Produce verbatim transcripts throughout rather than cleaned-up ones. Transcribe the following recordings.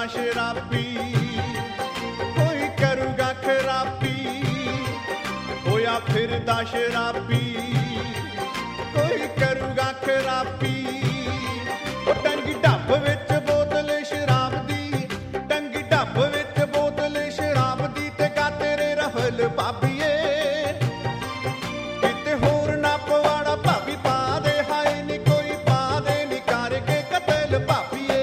शराबी, कोई करूगा खराबी, होया फिरदा शराबी, कोई करूगा खराबी। टंगी ढब विच बोतल शराब दी, टंगी ढब विच बोतल शराब दी, ते गा तेरे रहल भाभीए किते होर ना पवाड़ा भाभी पा दे, हाय नी कोई पा दे नी करके कतल भाभीए,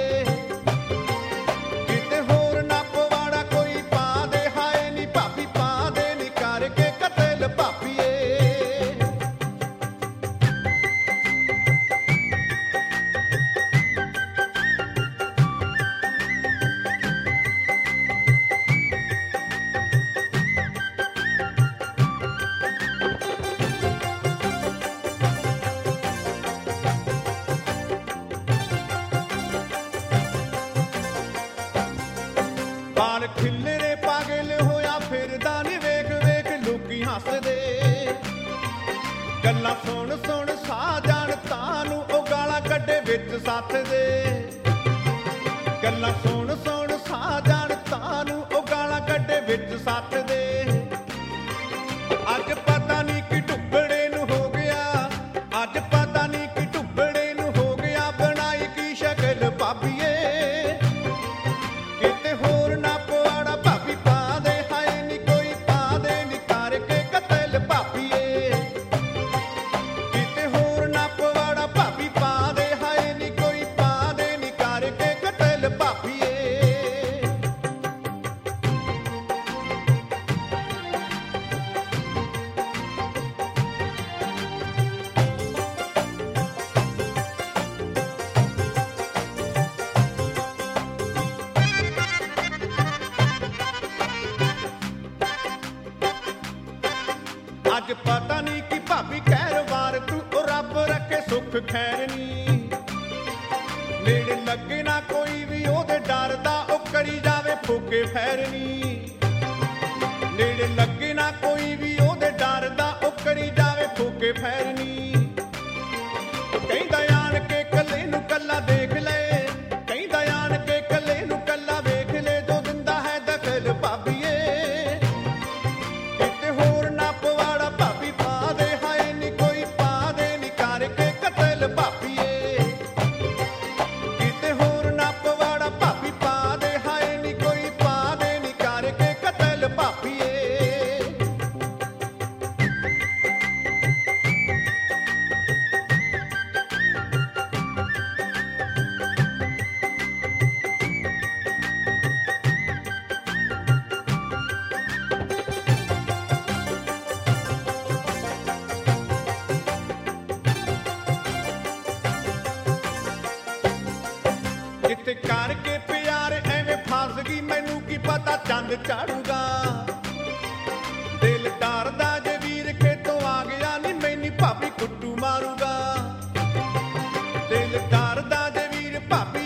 किते होर ना पवाड़ा कोई पा दे, हाय नी भाभी पा दे नी करके कतल भाभीए। बाल खिलरे पागल होया फिरदा नी, वेख वेख लोकी हसदे, गल्लां सुन सुन सा जान तानू ओ गालां कड्डे विच सੱਥ दे, गल्लां सुन सुन सा जान तानू ओ गालां कड्डे विच सੱਥ दे। अज पता नी कि टुकड़े नू हो गया, अज पता नी कि टुकड़े नू हो गया, बनाई की शक्ल भाभीए किते होर ना पवाड़ा भाभी पा दे, हाय नी कोई पा दे नी करके कतल भाभीए, किते होर ना पवाड़ा भाभी पा दे, हाय नी कोई पा दे नी करके कतल भाभीए। अज पता नहीं कि भाभी खैर वार तू ओ रब रखे सुख खैर नी, नेड़े लगे ना कोई भी ओदे डर दा, ओ करी जावे फूके फैर नी, नेड़े लगे ना कोई भी ओदे डर दा, ओ करी जावे फूके फैर नी। कहंदा आण के कल्ले नू कल्ला देख ले, कहंदा आण के कल्ले नू कल्ला वेख ले, जो दिंदा है दखल भाभीए किते होर ना पवाड़ा भाभी पा दे, हाय नी कोई पा दे नी करके कतल भाभीए, किते होर ना पवाड़ा भाभी पा दे, हाय नी कोई पा दे नी करके कतल भाभीए। किते करके प्यार एवें फस गई, मैनू की पता चंद चाड़ूगा, दिल डरदा जे वीर खेतों आ गया नी, मैनी भाभी कुट्टू मारूगा, दिल डरदा जे वीर भाभी